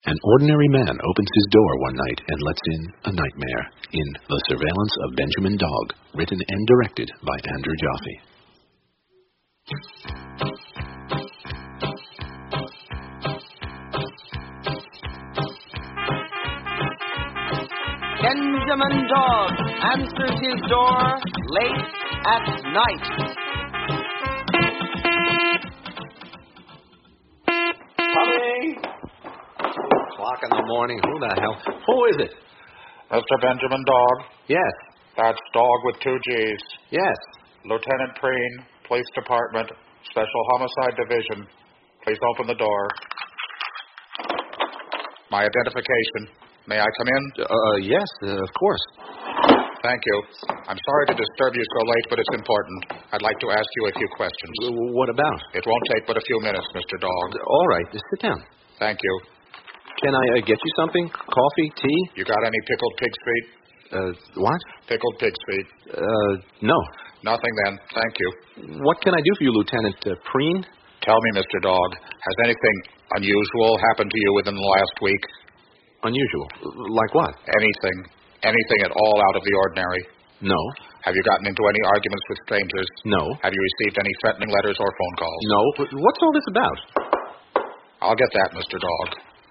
An ordinary man opens his door one night and lets in a nightmare in The Surveillance of Benjamin Dog, written and directed by Andrew Jaffe. Benjamin Dog answers his door late at night. Coming! O'clock in the morning. Who the hell? Who is it? Mr. Benjamin Dog. Yes. That's Dog with 2 G's. Yes. Lieutenant Preen, Police Department, Special Homicide Division. Please open the door. My identification. May I come in? Yes, of course. Thank you. I'm sorry to disturb you so late, but it's important. I'd like to ask you a few questions. What about? It won't take but a few minutes, Mr. Dog. All right, just sit down. Thank you. Can I get you something? Coffee, tea? You got any pickled pig's feet? What? Pickled pig's feet. No. Nothing then. Thank you. What can I do for you, Lieutenant Preen? Tell me, Mr. Dog, has anything unusual happened to you within the last week? Unusual? Like what? Anything at all out of the ordinary? No. Have you gotten into any arguments with strangers? No. Have you received any threatening letters or phone calls? No. But what's all this about? I'll get that, Mr. Dog.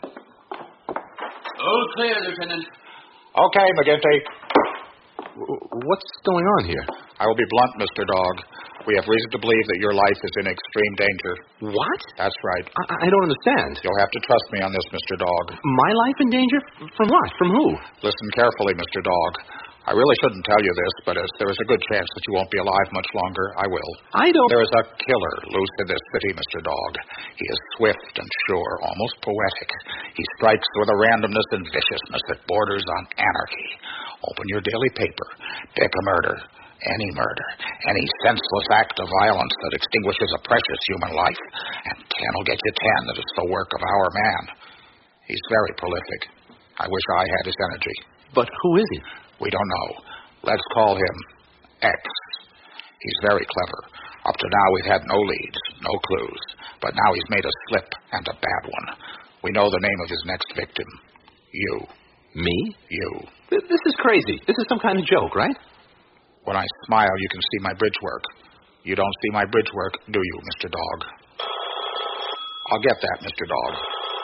All clear, Lieutenant. Okay, McGinty. What's going on here? I will be blunt, Mr. Dog. We have reason to believe that your life is in extreme danger. What? That's right. I don't understand. You'll have to trust me on this, Mr. Dog. My life in danger? From what? From who? Listen carefully, Mr. Dog. I really shouldn't tell you this, but as there is a good chance that you won't be alive much longer, I will. I don't... There is a killer loose in this city, Mr. Dog. He is swift and sure, almost poetic. He strikes with a randomness and viciousness that borders on anarchy. Open your daily paper. Pick a murder. Any murder. Any senseless act of violence that extinguishes a precious human life. And 10 will get you 10 that it's the work of our man. He's very prolific. I wish I had his energy. But who is he? We don't know. Let's call him X. He's very clever. Up to now, we've had no leads, no clues. But now he's made a slip, and a bad one. We know the name of his next victim. You. Me? You. This is crazy. This is some kind of joke, right? When I smile, you can see my bridge work. You don't see my bridge work, do you, Mr. Dog? I'll get that, Mr. Dog.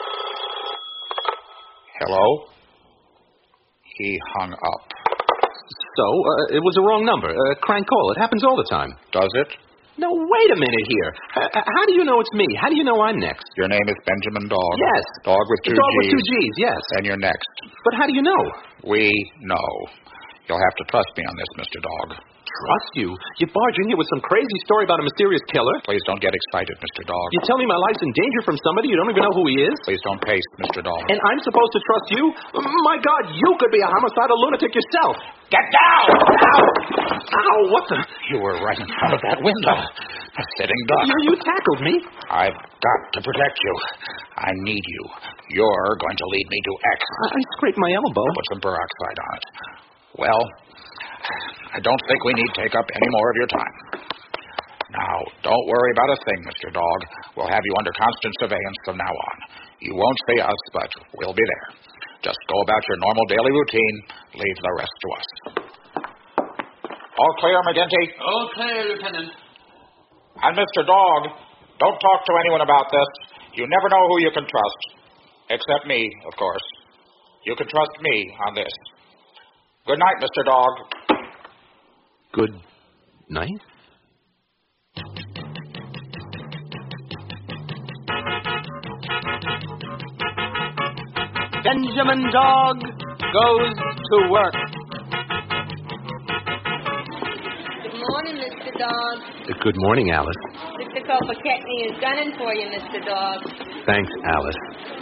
Hello? He hung up. So, it was a wrong number. Crank call. It happens all the time. Does it? No, wait a minute here. How do you know it's me? How do you know I'm next? Your name is Benjamin Dog. Yes. Dog with 2 G's. Dog with 2 G's, yes. And you're next. But how do you know? We know. You'll have to trust me on this, Mr. Dog. Trust you? You barge in here with some crazy story about a mysterious killer? Please don't get excited, Mr. Dog. You tell me my life's in danger from somebody you don't even know who he is? Please don't pace, Mr. Dog. And I'm supposed to trust you? My God, you could be a homicidal lunatic yourself. Get down! Ow! Ow, what the... You were right in front of that window. A sitting duck. You tackled me. I've got to protect you. I need you. You're going to lead me to X. I scraped my elbow. Put some peroxide on it. Well, I don't think we need take up any more of your time. Now, don't worry about a thing, Mr. Dog. We'll have you under constant surveillance from now on. You won't see us, but we'll be there. Just go about your normal daily routine. Leave the rest to us. All clear, McGinty? All clear, Lieutenant. And Mr. Dog, don't talk to anyone about this. You never know who you can trust. Except me, of course. You can trust me on this. Good night, Mr. Dog. Good night? Benjamin Dog goes to work. Good morning, Mr. Dog. Good morning, Alice. Mr. Kopachekny is gunning for you, Mr. Dog. Thanks, Alice.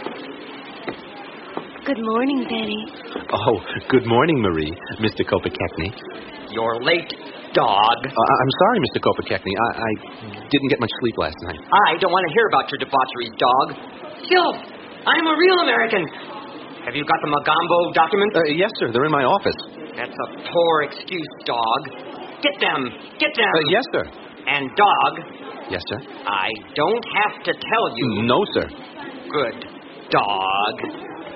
Good morning, Benny. Oh, good morning, Marie, Mr. Kopachekny. You're late, dog. I'm sorry, Mr. Kopachekny. I didn't get much sleep last night. I don't want to hear about your debaucheries, dog. Still, I'm a real American. Have you got the Magambo documents? Yes, sir. They're in my office. That's a poor excuse, dog. Get them. Get them. Yes, sir. And, dog. Yes, sir. I don't have to tell you. No, sir. Good, dog.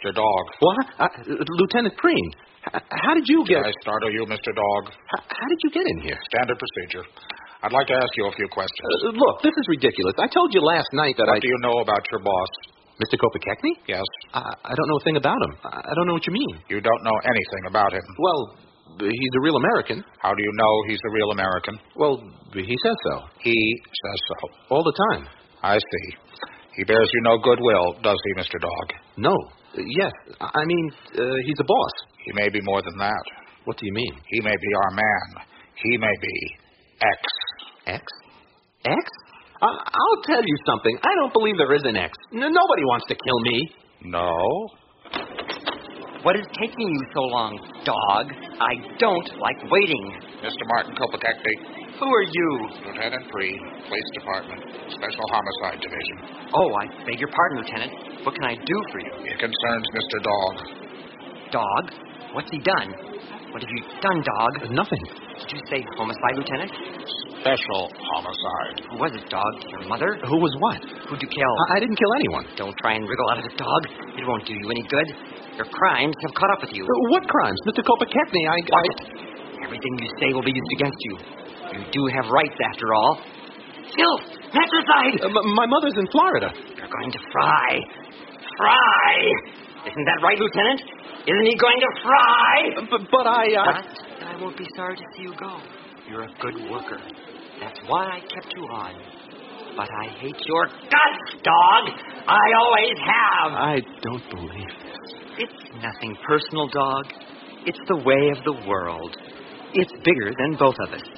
Mr. Dog. What? Lieutenant Preen, how did you get... Did I startle you, Mr. Dog? How did you get in here? Standard procedure. I'd like to ask you a few questions. Look, this is ridiculous. I told you last night that What do you know about your boss? Mr. Kopechekny? Yes. I don't know a thing about him. I don't know what you mean. You don't know anything about him. Well, he's a real American. How do you know he's a real American? Well, he says so. He says so. All the time. I see. He bears you no goodwill, does he, Mr. Dog? No. Yes. I mean, he's a boss. He may be more than that. What do you mean? He may be our man. He may be X. X? X? I'll tell you something. I don't believe there is an X. Nobody wants to kill me. No? What is taking you so long, dog? I don't like waiting. Mr. Martin Kopechekny. Who are you? Lieutenant Preen, Police Department, Special Homicide Division. Oh, I beg your pardon, Lieutenant. What can I do for you? It concerns Mr. Dog. Dog? What's he done? What have you done, dog? Nothing. Did you say homicide, Lieutenant? Special homicide. Who was it, dog? Your mother? Who was what? Who'd you kill? I didn't kill anyone. Don't try and wriggle out of it, dog. It won't do you any good. Your crimes have caught up with you. What crimes? Mr. Kopechekny, Watch it. Everything you say will be used against you. You do have rights, after all. Filth! Matricide! My mother's in Florida. You're going to fry. Fry! Isn't that right, Lieutenant? Isn't he going to fry? But I won't be sorry to see you go. You're a good worker. That's why I kept you on. But I hate your guts, dog. I always have. I don't believe this. It's nothing personal, dog. It's the way of the world. It's bigger than both of us.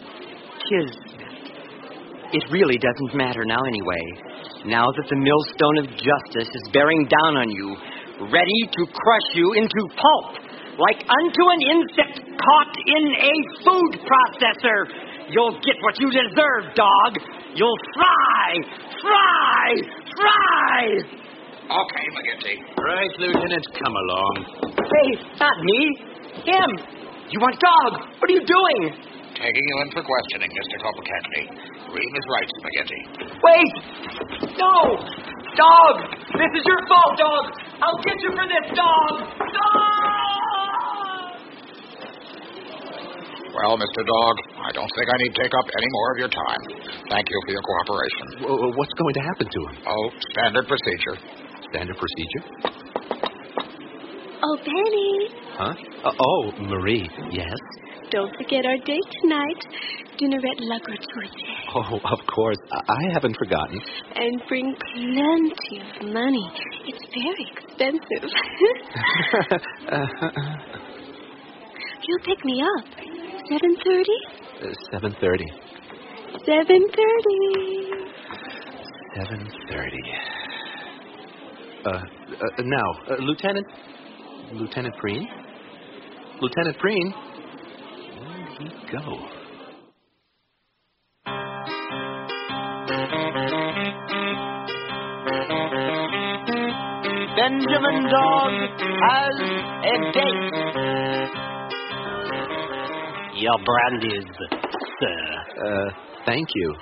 It really doesn't matter now anyway. Now that the millstone of justice is bearing down on you, ready to crush you into pulp, like unto an insect caught in a food processor. You'll get what you deserve, dog. You'll fry! Fry! Fry! Okay, McGinty. Right, Lieutenant, come along. Hey, not me. Him. You want dog? What are you doing? Taking you in for questioning, Mr. Kopechekny. Ream is right, Spaghetti. Wait! No! Dog! This is your fault, dog! I'll get you for this, dog! Dog! Well, Mr. Dog, I don't think I need to take up any more of your time. Thank you for your cooperation. What's going to happen to him? Oh, standard procedure. Standard procedure? Oh, Benny. Huh? Marie. Yes? Don't forget our date tonight. Dinner at La Gratuite. Oh, of course. I haven't forgotten. And bring plenty of money. It's very expensive. You'll pick me up. 7:30? 7:30. 7:30. 7:30. Now, Lieutenant Preen? Lieutenant Preen? Where'd he go? Benjamin Dog has a date. Your brandies, sir. Thank you.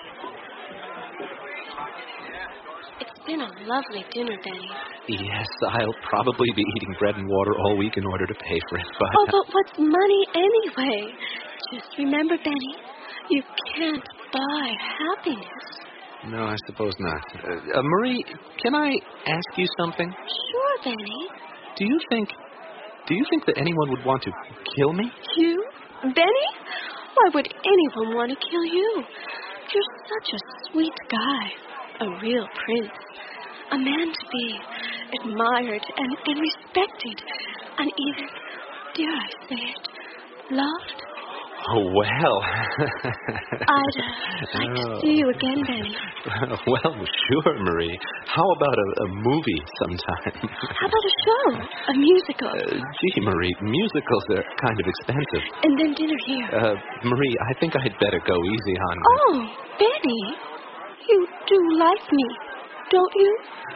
It's been a lovely dinner, Benny. Yes, I'll probably be eating bread and water all week in order to pay for it, but... Oh, but what's money anyway? Just remember, Benny, you can't buy happiness. No, I suppose not. Marie, can I ask you something? Sure, Benny. Do you think that anyone would want to kill me? You? Benny? Why would anyone want to kill you? You're such a sweet guy. A real prince. A man to be admired and respected. And even, dare I say it, loved. Oh, well. I'd like to see you again, Benny. Well, sure, Marie. How about a movie sometime? How about a show? A musical? Gee, Marie, musicals are kind of expensive. And then dinner here. Marie, I think I'd better go easy on... Oh, Benny. You do like me, don't you?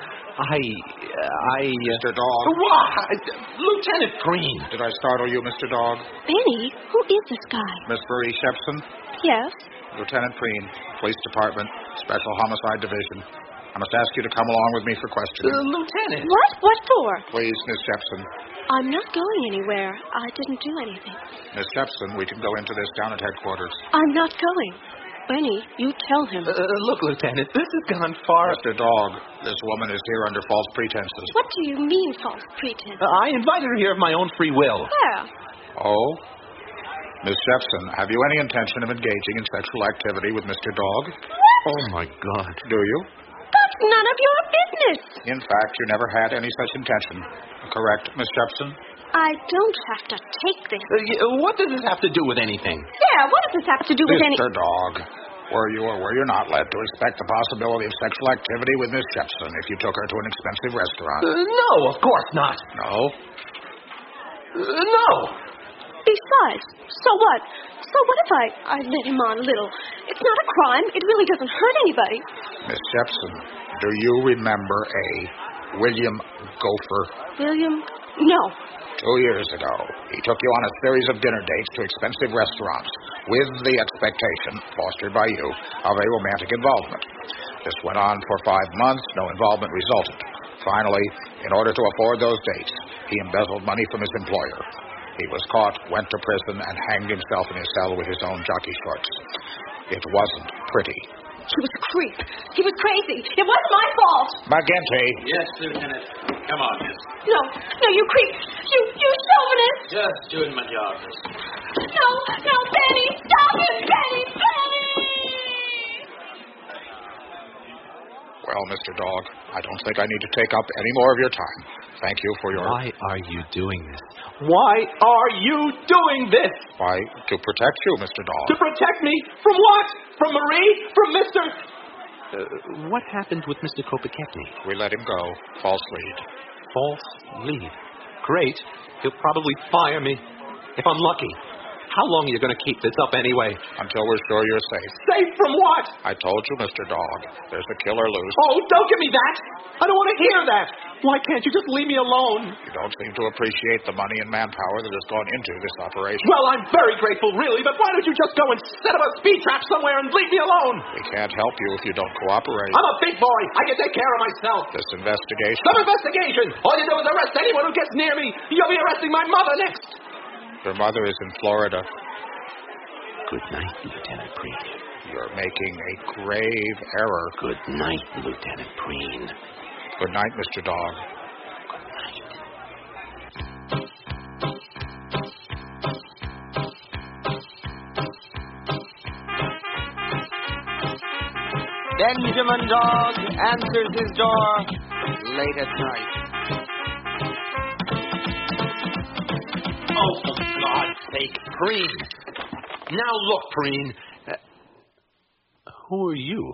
Mr. Dog. What? Lieutenant Preen. Did I startle you, Mr. Dog? Benny, who is this guy? Miss Marie Shepson? Yes. Lieutenant Preen, Police Department, Special Homicide Division. I must ask you to come along with me for questioning. Lieutenant. What? What for? Please, Miss Shepson. I'm not going anywhere. I didn't do anything. Miss Shepson, we can go into this down at headquarters. I'm not going. Benny, you tell him. Look, Lieutenant, this has gone far. Mr. Dog, this woman is here under false pretenses. What do you mean, false pretense? I invited her here of my own free will. Where? Oh? Miss Shepson, have you any intention of engaging in sexual activity with Mr. Dog? What? Oh, my God. Do you? That's none of your business. In fact, you never had any such intention. Correct, Miss Shepson? I don't have to take this. What does this have to do with anything? Yeah, what does this have to do with any... Mr. Dog, were you or were you not led to expect the possibility of sexual activity with Miss Shepson if you took her to an expensive restaurant? No, of course not. No? No. Besides, so what? So what if I let him on a little? It's not a crime. It really doesn't hurt anybody. Miss Shepson, do you remember a William Gopher? William? No. 2 years ago, he took you on a series of dinner dates to expensive restaurants with the expectation, fostered by you, of a romantic involvement. This went on for 5 months. No involvement resulted. Finally, in order to afford those dates, he embezzled money from his employer. He was caught, went to prison, and hanged himself in his cell with his own jockey shorts. It wasn't pretty. He was a creep. He was crazy. It wasn't my fault. McGinty. Yes, Lieutenant. Come on, miss. No, you creep. You chauvinist. Just doing my job, miss. No, Benny. Stop it, Benny. Well, Mr. Dog, I don't think I need to take up any more of your time. Thank you for your... Why are you doing this? Why are you doing this? Why, to protect you, Mr. Dog. To protect me from what? From Marie? From Mr... what happened with Mr. Kopechny? We let him go. False lead. False lead. Great. He'll probably fire me. If I'm lucky. How long are you going to keep this up anyway? Until we're sure you're safe. Safe from what? I told you, Mr. Dog. There's a killer loose. Oh, don't give me that. I don't want to hear that. Why can't you just leave me alone? You don't seem to appreciate the money and manpower that has gone into this operation. Well, I'm very grateful, really, but why don't you just go and set up a speed trap somewhere and leave me alone? We can't help you if you don't cooperate. I'm a big boy. I can take care of myself. This investigation... Some investigation. All you do is arrest anyone who gets near me. You'll be arresting my mother next. Your mother is in Florida. Good night, Lieutenant Preen. You're making a grave error. Good night, Lieutenant Preen. Good night, Mr. Dog. Good night. Benjamin Dog answers his door late at night. Oh, for God's sake, Preen. Now look, Preen. Who are you?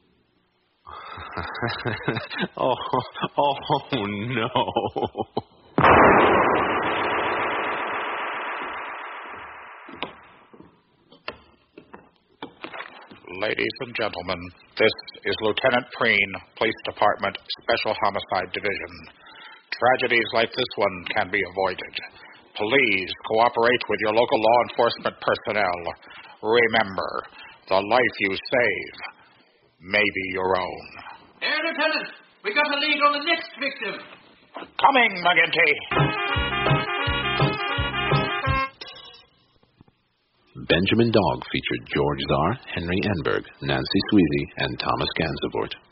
oh no. Ladies and gentlemen, this is Lieutenant Preen, Police Department, Special Homicide Division. Tragedies like this one can be avoided. Please cooperate with your local law enforcement personnel. Remember, the life you save may be your own. Hey, Lieutenant, we got a lead on the next victim. Coming, McGinty. Benjamin Dog featured George Czar, Henry Enberg, Nancy Sweezy, and Thomas Gansevoort.